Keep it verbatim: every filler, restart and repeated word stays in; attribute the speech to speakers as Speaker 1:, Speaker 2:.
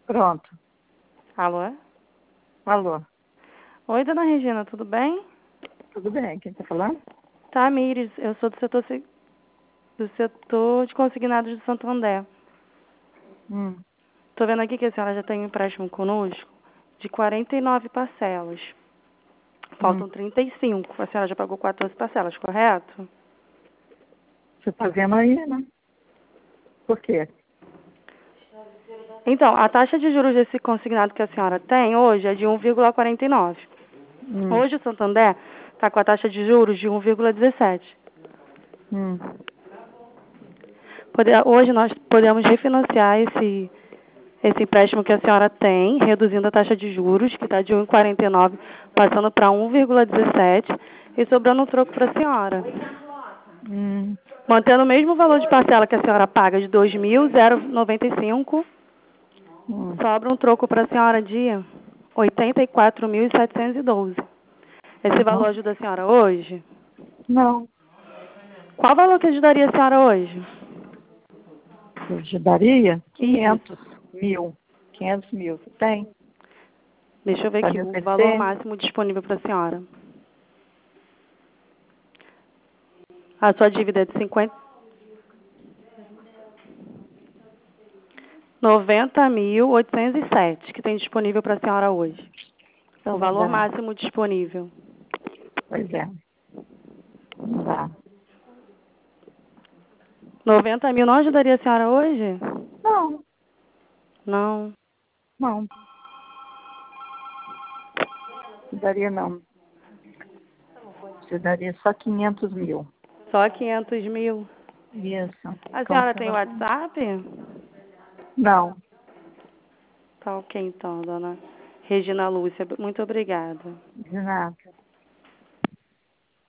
Speaker 1: Pronto.
Speaker 2: Alô?
Speaker 1: Alô.
Speaker 2: Oi, dona Regina, tudo bem?
Speaker 1: Tudo bem? Quem está falando?
Speaker 2: Tamires, eu sou do setor, se- do setor de consignados de Santo André.
Speaker 1: Hum.
Speaker 2: Estou vendo aqui que a senhora já tem um empréstimo conosco de quarenta e nove parcelas.
Speaker 1: Hum.
Speaker 2: Faltam trinta e cinco. A senhora já pagou quatorze parcelas, correto?
Speaker 1: Você está vendo aí, né? Por quê?
Speaker 2: Então, a taxa de juros desse consignado que a senhora tem hoje é de um vírgula quarenta e nove.
Speaker 1: Hum.
Speaker 2: Hoje o Santander está com a taxa de juros de um vírgula dezessete.
Speaker 1: Hum.
Speaker 2: Pode- Hoje nós podemos refinanciar esse, esse empréstimo que a senhora tem, reduzindo a taxa de juros, que está de um vírgula quarenta e nove, passando para um vírgula dezessete e sobrando um troco para a senhora.
Speaker 1: Hum.
Speaker 2: Mantendo o mesmo valor de parcela que a senhora paga de dois mil e noventa e cinco,
Speaker 1: Hum.
Speaker 2: sobra um troco para a senhora de oitenta e quatro mil setecentos e doze. Esse valor
Speaker 1: Uhum.
Speaker 2: ajuda a senhora hoje?
Speaker 1: Não.
Speaker 2: Qual valor que ajudaria a senhora hoje?
Speaker 1: Eu te daria
Speaker 2: Isso.
Speaker 1: quinhentos mil. quinhentos mil. Você tem?
Speaker 2: Deixa eu ver
Speaker 1: Para
Speaker 2: aqui
Speaker 1: me
Speaker 2: o valor
Speaker 1: oferecer?
Speaker 2: máximo disponível para a senhora. A sua dívida é de cinquenta, noventa mil oitocentos e sete, que tem disponível para a senhora hoje.
Speaker 1: Então
Speaker 2: O
Speaker 1: não
Speaker 2: valor
Speaker 1: dá.
Speaker 2: máximo disponível.
Speaker 1: Pois é. Não dá.
Speaker 2: noventa mil não ajudaria a senhora hoje?
Speaker 1: Não.
Speaker 2: Não.
Speaker 1: Não. Te daria não. Te daria só quinhentos mil.
Speaker 2: Só quinhentos mil.
Speaker 1: Isso.
Speaker 2: A
Speaker 1: Como
Speaker 2: senhora
Speaker 1: que
Speaker 2: tem
Speaker 1: ela...
Speaker 2: WhatsApp?
Speaker 1: Não.
Speaker 2: Tá ok então, dona Regina Lúcia. Muito obrigada.
Speaker 1: De nada.